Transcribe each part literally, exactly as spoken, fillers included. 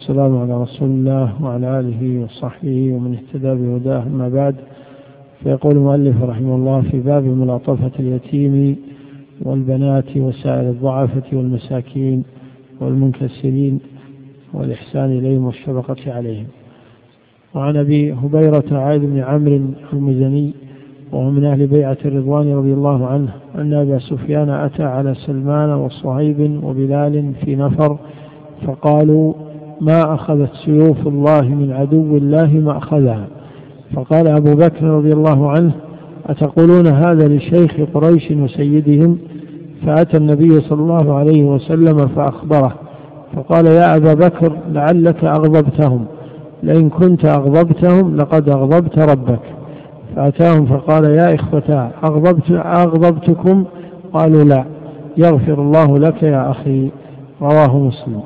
والسلام على رسول الله وعلى آله وصحبه ومن اهتدى بهداه، أما بعد. فيقول المؤلف رحمه الله في باب ملاطفة اليتيم والبنات وسائر الضعفة والمساكين والمنكسرين والإحسان إليهم والشفقة عليهم. وعن أبي هبيرة عائذ بن عمرو المزني وهو من أهل بيعة الرضوان رضي الله عنه أن أبا سفيان أتى على سلمان وصهيب وبلال في نفر فقالوا: ما أخذت سيوف الله من عدو الله ما أخذها. فقال أبو بكر رضي الله عنه: أتقولون هذا لشيخ قريش وسيدهم؟ فأتى النبي صلى الله عليه وسلم فأخبره فقال: يا أبا بكر لعلك أغضبتهم، لئن كنت أغضبتهم لقد أغضبت ربك. فأتاهم فقال: يا إخوتاه أغضبت أغضبتكم؟ قالوا: لا. يغفر الله لك يا أخي. رواه مسلم.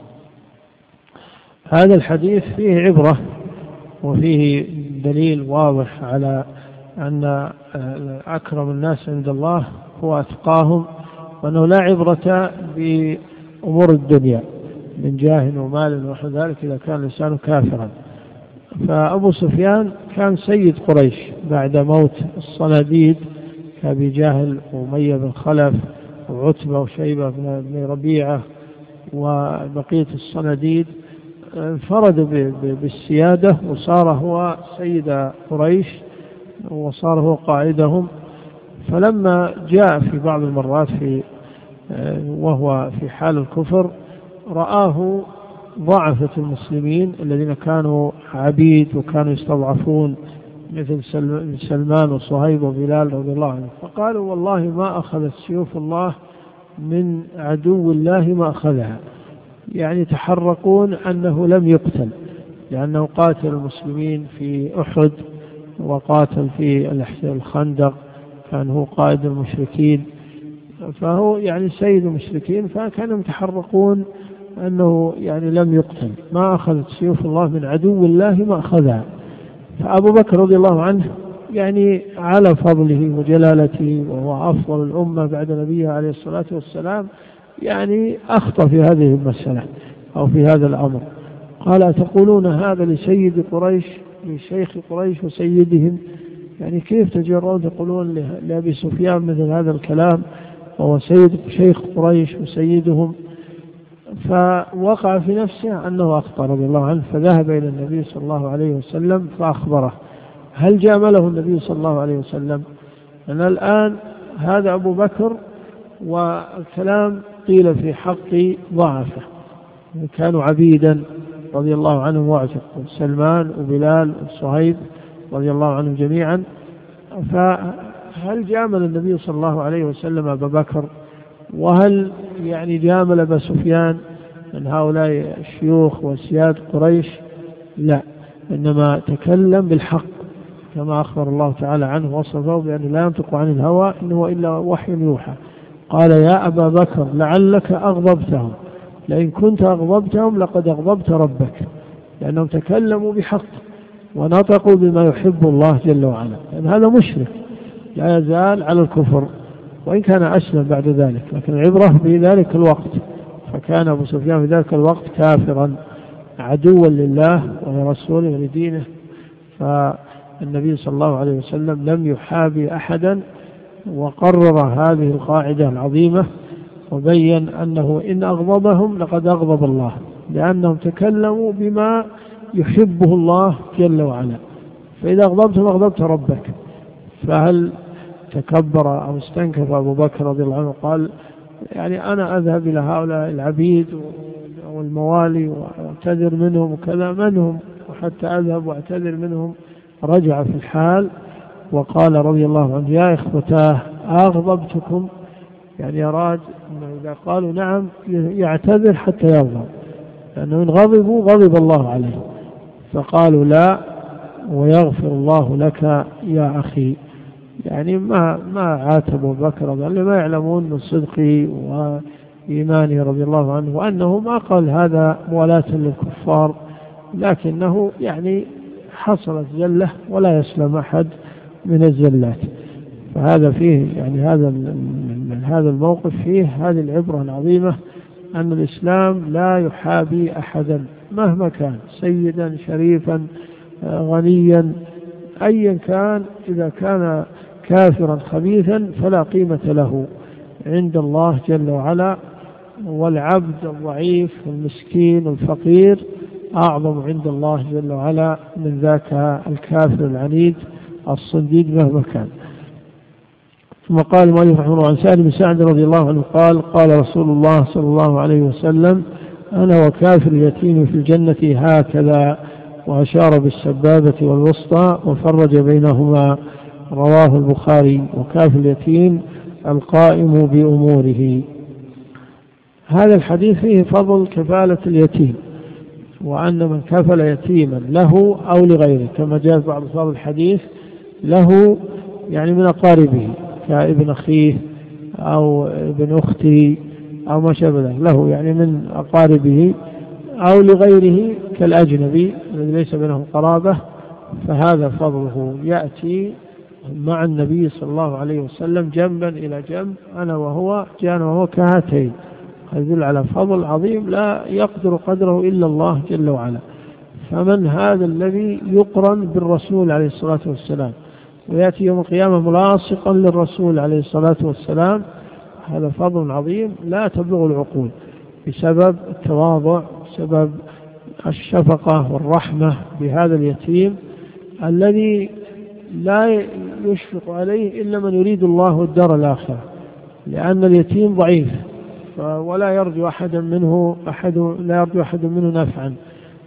هذا الحديث فيه عبرة وفيه دليل واضح على أن أكرم الناس عند الله هو أتقاهم، وأنه لا عبرة بأمور الدنيا من جاه ومال ونحو ذلك إذا كان الإنسان كافرا. فأبو سفيان كان سيد قريش بعد موت الصناديد كأبي جهل وأمية بن خلف وعتبة وشيبة بن ربيعة وبقية الصناديد، انفرد بالسيادة وصار هو سيد قريش وصار هو قائدهم. فلما جاء في بعض المرات في وهو في حال الكفر رآه ضعفة المسلمين الذين كانوا عبيد وكانوا يستضعفون مثل سلمان وصهيب وبلال رضي الله عنهم، فقالوا: والله ما أخذت سيوف الله من عدو الله ما أخذها، يعني تحرقون أنه لم يقتل، لأنه قاتل المسلمين في أحد وقاتل في الخندق، كان هو قائد المشركين، فهو يعني سيد المشركين، فكانوا يتحرقون أنه يعني لم يقتل، ما أخذت سيوف الله من عدو الله ما أخذها. فأبو بكر رضي الله عنه يعني على فضله وجلالته وهو أفضل الأمة بعد نبيه عليه الصلاة والسلام، يعني أخطأ في هذه المسألة أو في هذا الأمر. قال: أتقولون هذا لسيد قريش لشيخ قريش وسيدهم؟ يعني كيف تجرؤون تقولون لأبي سفيان مثل هذا الكلام وهو سيد شيخ قريش وسيدهم؟ فوقع في نفسه أنه أخطأ رضي الله عنه، فذهب إلى النبي صلى الله عليه وسلم فأخبره. هل جامله النبي صلى الله عليه وسلم؟ أن الآن هذا أبو بكر والكلام قيل في حق ضعفه، كانوا عبيدا رضي الله عنهم واعتقوا، سلمان وبلال وصهيب رضي الله عنهم جميعا. فهل جامل النبي صلى الله عليه وسلم أبا بكر؟ وهل يعني جامل أبا سفيان من هؤلاء الشيوخ وسياد قريش؟ لا، إنما تكلم بالحق كما أخبر الله تعالى عنه وصفه بأنه لا ينطق عن الهوى إن هو إلا وحي يوحى. قال: يا أبا بكر لعلك أغضبتهم، لئن كنت أغضبتهم لقد أغضبت ربك، لأنهم تكلموا بحق ونطقوا بما يحب الله جل وعلا. لأن هذا مشرك لا يزال على الكفر وإن كان أسلم بعد ذلك، لكن العبرة في ذلك الوقت. فكان أبو سفيان في ذلك الوقت كافرا عدوا لله ولرسوله ولدينه، فالنبي صلى الله عليه وسلم لم يحابي أحدا، وقرر هذه القاعدة العظيمة وبين أنه إن أغضبهم لقد أغضب الله، لأنهم تكلموا بما يحبه الله جل وعلا. فإذا أغضبتهم أغضبت ربك. فهل تكبر أو استنكف أبو بكر رضي الله عنه وقال: يعني أنا أذهب إلى هؤلاء العبيد والموالي وأعتذر منهم وكذا، من هم وحتى أذهب وأعتذر منهم؟ رجع في الحال وقال رضي الله عنه: يا إخوتاه أغضبتكم؟ يعني أراد أنه إذا قالوا نعم يعتذر حتى يغضب، لأنه إن غضبوا غضب الله عليه. فقالوا: لا، ويغفر الله لك يا أخي. يعني ما ما عاتبوا بكر لما يعلمون من صدقه وإيمانه رضي الله عنه، وأنه ما قال هذا موالاة للكفار، لكنه يعني حصلت زلة ولا يسلم أحد من الزلات. فهذا فيه يعني هذا من هذا الموقف فيه هذه العبرة العظيمة أن الإسلام لا يحابي أحدا مهما كان سيدا شريفا غنيا أيا كان، إذا كان كافرا خبيثا فلا قيمة له عند الله جل وعلا. والعبد الضعيف المسكين الفقير أعظم عند الله جل وعلا من ذاك الكافر العنيد الصنديد مهما كان. ثم قال المؤلف رحمه الله عن سعد بن سعد رضي الله عنه قال قال رسول الله صلى الله عليه وسلم أنا وكافر اليتيم في الجنة هكذا، وأشار بالسبابة والوسطى وفرج بينهما، رواه البخاري. وكافر اليتيم القائم بأموره. هذا الحديث فيه فضل كفالة اليتيم، وأن من كفل يتيما له أو لغيره كما جاء في بعض ألفاظ الحديث له يعني من أقاربه كابن أخيه أو ابن أخته أو ما شابه له يعني من أقاربه، أو لغيره كالأجنبي الذي ليس بينهم قرابة، فهذا فضله يأتي مع النبي صلى الله عليه وسلم جنبا إلى جنب، أنا وهو كان وهو كهاتين. يدل على فضل عظيم لا يقدر قدره إلا الله جل وعلا. فمن هذا الذي يقرن بالرسول عليه الصلاة والسلام ويأتي يوم القيامة ملاصقا للرسول عليه الصلاة والسلام؟ هذا فضل عظيم لا تبلغ العقول، بسبب التواضع، بسبب الشفقة والرحمة بهذا اليتيم الذي لا يشفق عليه إلا من يريد الله الدار الآخرة، لأن اليتيم ضعيف ولا يرجو أحدا منه أحد لا يرجو أحد منه نفعا،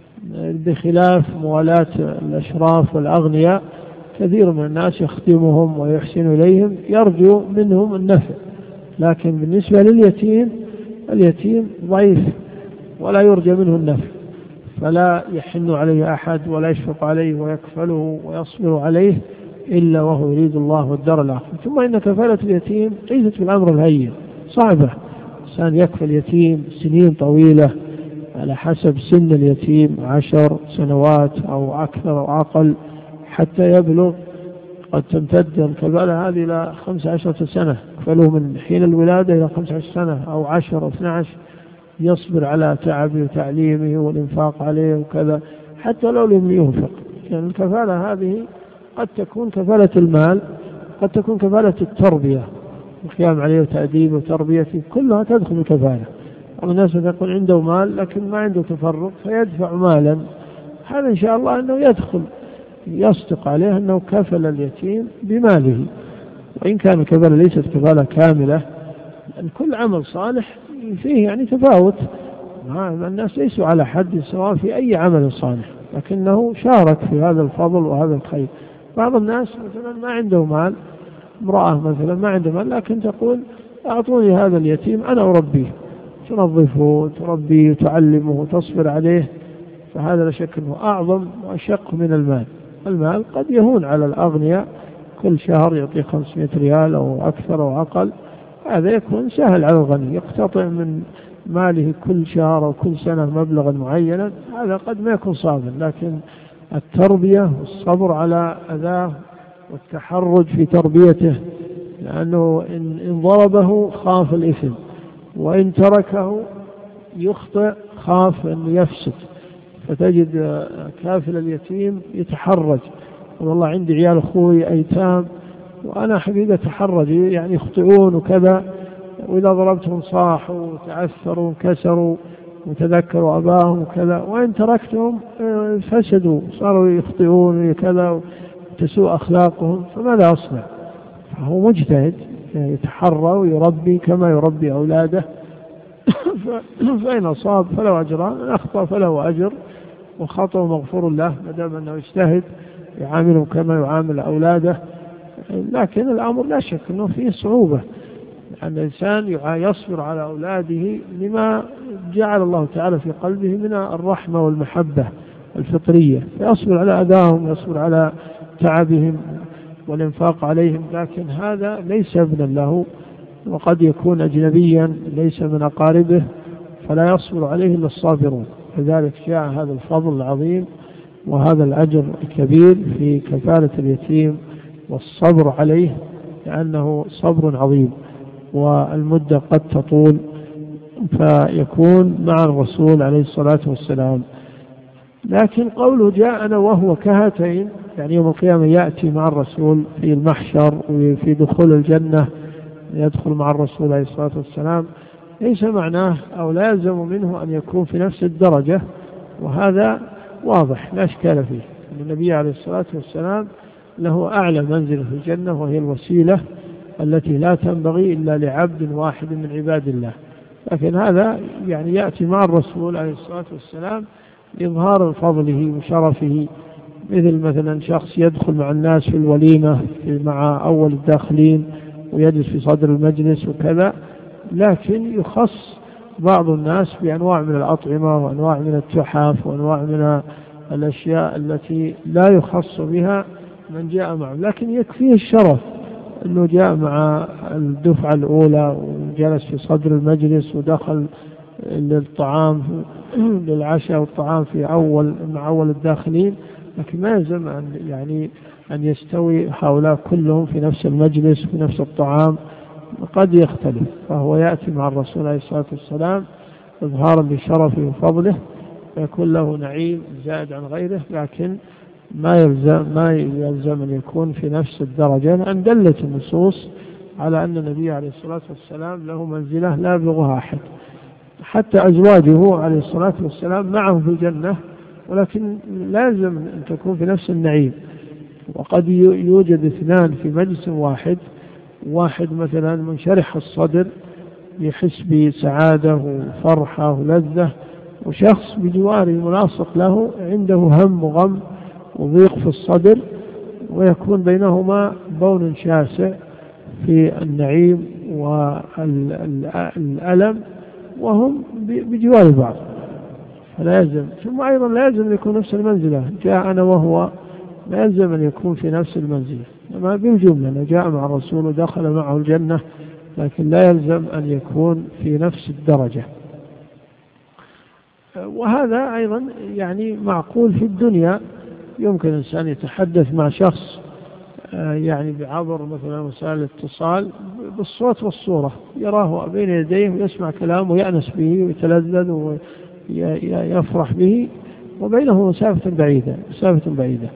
بخلاف موالاة الأشراف والأغنياء كثير من الناس يخدمهم ويحسن إليهم يرجو منهم النفع. لكن بالنسبة لليتيم اليتيم ضعيف ولا يرجى منه النفع، فلا يحن عليه أحد ولا يشفق عليه ويكفله ويصبر عليه إلا وهو يريد الله الدار الآخرة. ثم إن كفالة اليتيم ليست بالأمر الهين، صعبة. إنسان يكفل يتيم سنين طويلة على حسب سن اليتيم، عشر سنوات أو أكثر أو أقل حتى يبلغ، قد تمتد الكفالة هذه إلى خمس عشرة سنة، كفلوه من حين الولادة إلى خمس عشرة سنة أو عشر أو اثنى عشر، يصبر على تعبه وتعليمه والإنفاق عليه وكذا حتى لو لم ينفق. يعني الكفالة هذه قد تكون كفالة المال، قد تكون كفالة التربية، القيام عليه وتأديبه وتربيته، كلها تدخل الكفالة. الناس يكون عنده مال لكن ما عنده تفرغ فيدفع مالا، هذا إن شاء الله أنه يدخل يصدق عليه أنه كفل اليتيم بماله، وإن كان الكفالة ليست كفالة كاملة، لأن كل عمل صالح فيه يعني تفاوت، الناس ليسوا على حد سواء في أي عمل صالح، لكنه شارك في هذا الفضل وهذا الخير. بعض الناس مثلا ما عنده مال، امرأة مثلا ما عنده مال لكن تقول أعطوني هذا اليتيم أنا أربيه، تنظفه وتربيه وتعلمه وتصبر عليه، فهذا لا شك أنه أعظم وأشق من المال. المال قد يهون على الأغنياء، كل شهر يعطي خمسمائة ريال أو أكثر أو أقل، هذا يكون سهل على الغني، يقتطع من ماله كل شهر أو كل سنة مبلغا معينا، هذا قد ما يكون صعبا. لكن التربية والصبر على أذاه والتحرج في تربيته، لأنه إن ضربه خاف الإثم، وإن تركه يخطئ خاف أن يفسد. فتجد كافل اليتيم يتحرج، والله عندي عيال أخوي أيتام وأنا حقيقة تحرج يعني يخطئون وكذا، وإذا ضربتهم صاحوا وتعثروا وكسروا وتذكروا أباهم وكذا، وإن تركتهم فسدوا صاروا يخطئون وكذا وتسوء أخلاقهم، فماذا أصنع؟ فهو مجتهد يتحرى ويربي كما يربي أولاده، فإن أصاب فله أجران، إن أخطأ فله أجر، وخطأ مغفور له ما دام أنه يجتهد يعاملهم كما يعامل أولاده. لكن الأمر لا شك أنه فيه صعوبة، أن الإنسان يصبر على أولاده لما جعل الله تعالى في قلبه من الرحمة والمحبة الفطرية، يصبر على أذاهم، يصبر على تعبهم والإنفاق عليهم، لكن هذا ليس ابنا له، وقد يكون أجنبيا ليس من أقاربه، فلا يصبر عليه إلا الصابرون. لذلك جاء هذا الفضل العظيم وهذا الأجر الكبير في كفالة اليتيم والصبر عليه، لأنه صبر عظيم والمدة قد تطول، فيكون مع الرسول عليه الصلاة والسلام. لكن قوله جاءنا وهو كهاتين، يعني يوم القيامة يأتي مع الرسول في المحشر وفي دخول الجنة يدخل مع الرسول عليه الصلاة والسلام، ليس معناه أو لا يلزم منه أن يكون في نفس الدرجة، وهذا واضح لا إشكال فيه. النبي عليه الصلاة والسلام له أعلى منزل في الجنة، وهي الوسيلة التي لا تنبغي إلا لعبد واحد من عباد الله، لكن هذا يعني يأتي مع الرسول عليه الصلاة والسلام لإظهار فضله وشرفه، مثل مثلا شخص يدخل مع الناس في الوليمة مع أول الداخلين ويجلس في صدر المجلس وكذا، لكن يخص بعض الناس بأنواع من الأطعمة وأنواع من التحف وأنواع من الأشياء التي لا يخص بها من جاء معه، لكن يكفيه الشرف أنه جاء مع الدفعة الأولى وجلس في صدر المجلس ودخل للطعام للعشاء والطعام في أول مع أول الداخلين، لكن ما يلزم أن يعني أن يستوي هؤلاء كلهم في نفس المجلس في نفس الطعام، قد يختلف. فهو يأتي مع الرسول عليه الصلاة والسلام إظهارا لشرفه وفضله، يكون له نعيم زائد عن غيره، لكن ما يلزم ما يلزم أن يكون في نفس الدرجة، لأن دلت النصوص على أن النبي عليه الصلاة والسلام له منزلة لا يبلغها أحد، حتى أزواجه عليه الصلاة والسلام معه في الجنة، ولكن لازم أن تكون في نفس النعيم. وقد يوجد اثنان في مجلس واحد، واحد مثلا منشرح الصدر يحس بسعادة وفرحة ولذة، وشخص بجواره ملاصق له عنده هم وغم وضيق في الصدر، ويكون بينهما بون شاسع في النعيم والألم وهم بجوار بعض، فلا يلزم. ثم أيضا لا يلزم أن يكون نفس المنزلة، جاء أنا وهو لا يلزم أن يكون في نفس المنزلة، ما بالجملة جاء مع الرسول ودخل معه الجنة، لكن لا يلزم أن يكون في نفس الدرجة. وهذا أيضا يعني معقول في الدنيا، يمكن الإنسان يتحدث مع شخص يعني بعبر مثلا وسائل الاتصال بالصوت والصورة، يراه بين يديه ويسمع كلامه ويأنس به ويتلذذ ويفرح به، وبينه مسافة بعيدة مسافة بعيدة.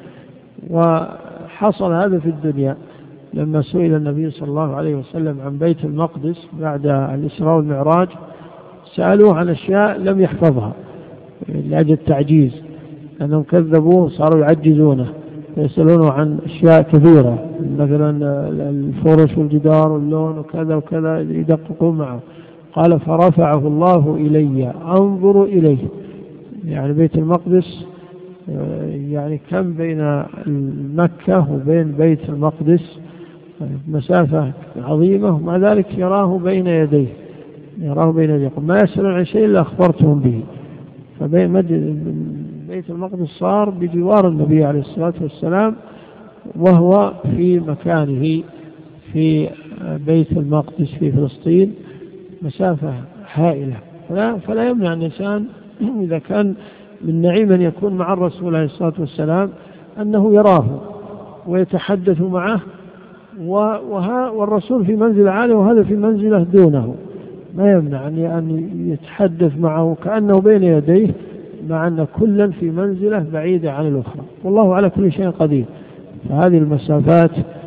وحصل هذا في الدنيا لما سئل النبي صلى الله عليه وسلم عن بيت المقدس بعد الإسراء والمعراج، سألوه عن أشياء لم يحفظها لأجل التعجيز، أنهم كذبوه صاروا يعجزونه، يسألونه عن أشياء كثيرة مثلا الفرش والجدار واللون وكذا وكذا يدققون معه. قال فرفعه الله إلي أنظر إليه، يعني بيت المقدس يعني كم بين مكة وبين بيت المقدس مسافة عظيمة، ومع ذلك يراه بين يديه يراه بين يديه ما يسألون عن شيء إلا أخبرتهم به. فبين بيت المقدس صار بجوار النبي عليه الصلاة والسلام، وهو في مكانه في بيت المقدس في فلسطين مسافة هائلة، فلا, فلا يمنع الإنسان إذا كان من نعيم أن يكون مع الرسول عليه الصلاة والسلام أنه يراه ويتحدث معه، وها والرسول في منزل عالي وهذا في منزله دونه، ما يمنع أن يتحدث معه كأنه بين يديه، مع أن كلا في منزلة بعيدة عن الأخرى، والله على كل شيء قدير. فهذه المسافات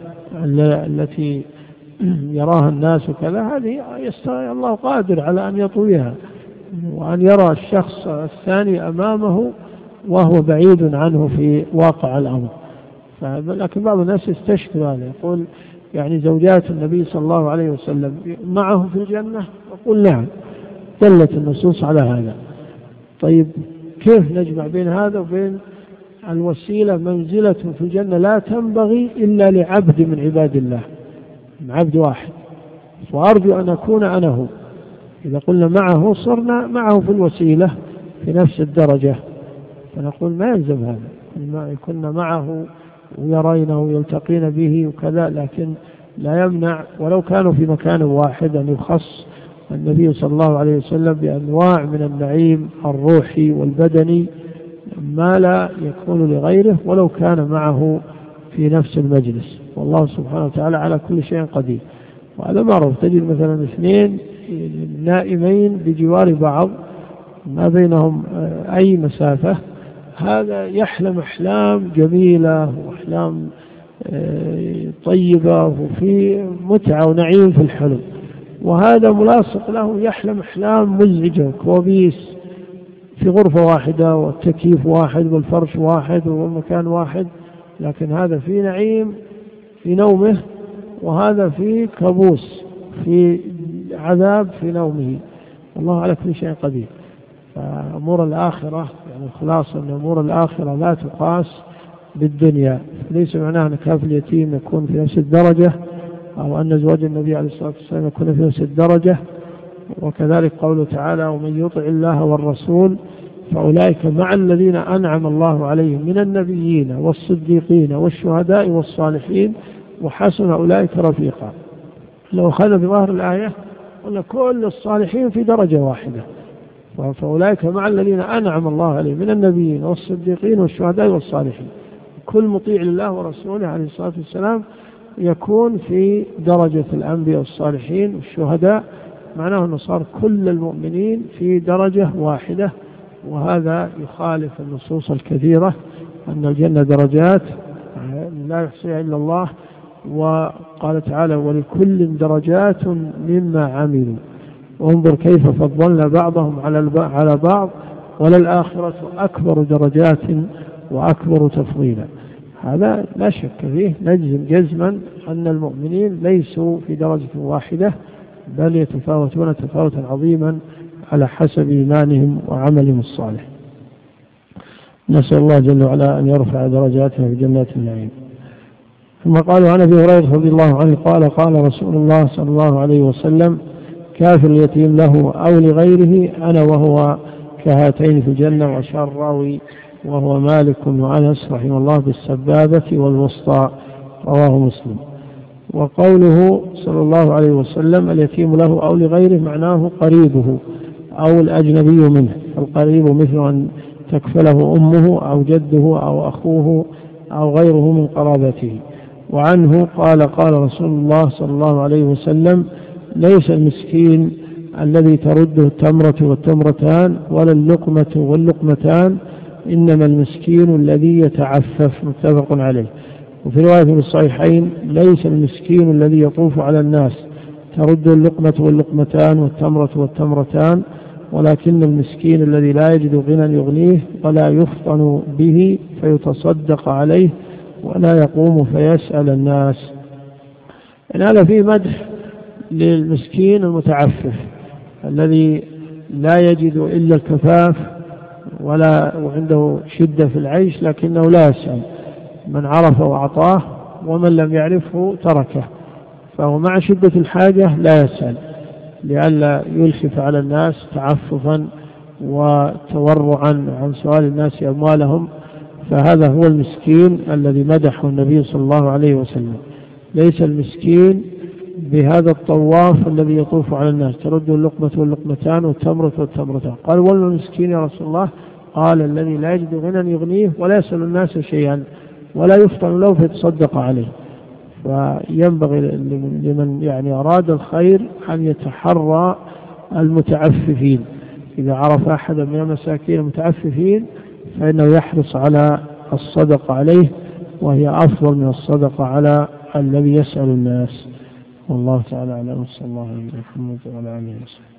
التي يراها الناس وكذا هذه الله قادر على أن يطويها، وأن يرى الشخص الثاني أمامه وهو بعيد عنه في واقع الأمر. لكن بعض الناس يستشكل هذا، يقول يعني زوجات النبي صلى الله عليه وسلم معه في الجنة، يقول نعم دلت النصوص على هذا. طيب كيف نجمع بين هذا وبين الوسيلة منزلة في الجنة لا تنبغي إلا لعبد من عباد الله، عبد واحد، وأرجو أن أكون أنا هو. إذا قلنا معه صرنا معه في الوسيلة في نفس الدرجة، فنقول ما يلزم هذا، كنا معه ويرينه ويلتقين به وكذا، لكن لا يمنع ولو كانوا في مكان واحد أن يخص النبي صلى الله عليه وسلم بأنواع من النعيم الروحي والبدني ما لا يكون لغيره ولو كان معه في نفس المجلس، والله سبحانه وتعالى على كل شيء قدير. وهذا معروف، تجد مثلا اثنين نائمين بجوار بعض ما بينهم أي مسافة، هذا يحلم أحلام جميلة وأحلام طيبة وفي متعة ونعيم في الحلم، وهذا ملاصق له يحلم أحلام مزعجة كوابيس في غرفة واحدة والتكييف واحد والفرش واحد والمكان واحد، لكن هذا في نعيم في نومه وهذا في كابوس في عذاب في نومه. الله على كل شيء قدير. فأمور الآخرة يعني خلاصة أن أمور الآخرة لا تقاس بالدنيا، ليس معناه أن كافل اليتيم يكون في نفس الدرجة أو أن زواج النبي عليه الصلاة والسلام يكون في نفس الدرجة. وكذلك قوله تعالى ومن يطع الله والرسول فأولئك مع الذين أنعم الله عليهم من النبيين والصديقين والشهداء والصالحين وحسن أولئك رفيقا. لو أخذنا بظاهر الآية قلنا كل الصالحين في درجة واحدة، فأولئك مع الذين أنعم الله عليهم من النبيين والصديقين والشهداء والصالحين. كل مطيع لله ورسوله عليه الصلاة والسلام يكون في درجة الأنبياء والصالحين والشهداء، معناه أنه صار كل المؤمنين في درجة واحدة، وهذا يخالف النصوص الكثيرة أن الجنة درجات لا يحصيها إلا الله. وقال تعالى ولكل درجات مما عملوا وانظر كيف فضلنا بعضهم على بعض وللآخرة أكبر درجات وأكبر تفضيلا. هذا لا شك فيه، نجزم جزما أن المؤمنين ليسوا في درجة واحدة بل يتفاوتون تفاوتا عظيما على حسب إيمانهم وعملهم الصالح. نسأل الله جل وعلا أن يرفع درجاتنا في جنات النعيم. ثم قالوا عن أبي هريرة رضي الله عنه قال قال رسول الله صلى الله عليه وسلم كافر اليتيم له أو لغيره أنا وهو كهاتين في الجنة. وأشار الراوي وهو مالك وأنس رحمه الله بالسبابة والوسطى، رواه مسلم. وقوله صلى الله عليه وسلم اليتيم له أو لغيره معناه قريبه أو الأجنبي منه. القريب مثل أن تكفله أمه أو جده أو أخوه أو غيره من قرابته. وعنه قال قال رسول الله صلى الله عليه وسلم ليس المسكين الذي ترده التمرة والتمرتان ولا اللقمة واللقمتان، إنما المسكين الذي يتعفف. متفق عليه. وفي رواية في الصحيحين ليس المسكين الذي يطوف على الناس ترد اللقمة واللقمتان والتمرة والتمرتان، ولكن المسكين الذي لا يجد غنى يغنيه ولا يفطن به فيتصدق عليه ولا يقوم فيسأل الناس. إن هذا فيه مدح للمسكين المتعفف الذي لا يجد إلا الكفاف ولا وعنده شدة في العيش لكنه لا يسأل، من عرف وأعطاه ومن لم يعرفه تركه، فهو مع شدة الحاجة لا يسأل لئلا يلخف على الناس تعففا وتورعا عن سؤال الناس أموالهم. فهذا هو المسكين الذي مدحه النبي صلى الله عليه وسلم. ليس المسكين بهذا الطواف الذي يطوف على الناس ترد اللقمة واللقمتان والتمرة والتمرتان. قال ولا المسكين يا رسول الله؟ قال الذي لا يجد غنى يغنيه ولا يسأل الناس شيئا ولا يفطن له فيتصدق عليه. فينبغي لمن يعني أراد الخير أن يتحرى المتعففين، إذا عرف أحدا من المساكين المتعففين فإنه يحرص على الصدقة عليه، وهي أفضل من الصدقة على الذي يسأل الناس. والله تعالى أعلم. صلى الله عليه وسلم وعلى آله وصحبه.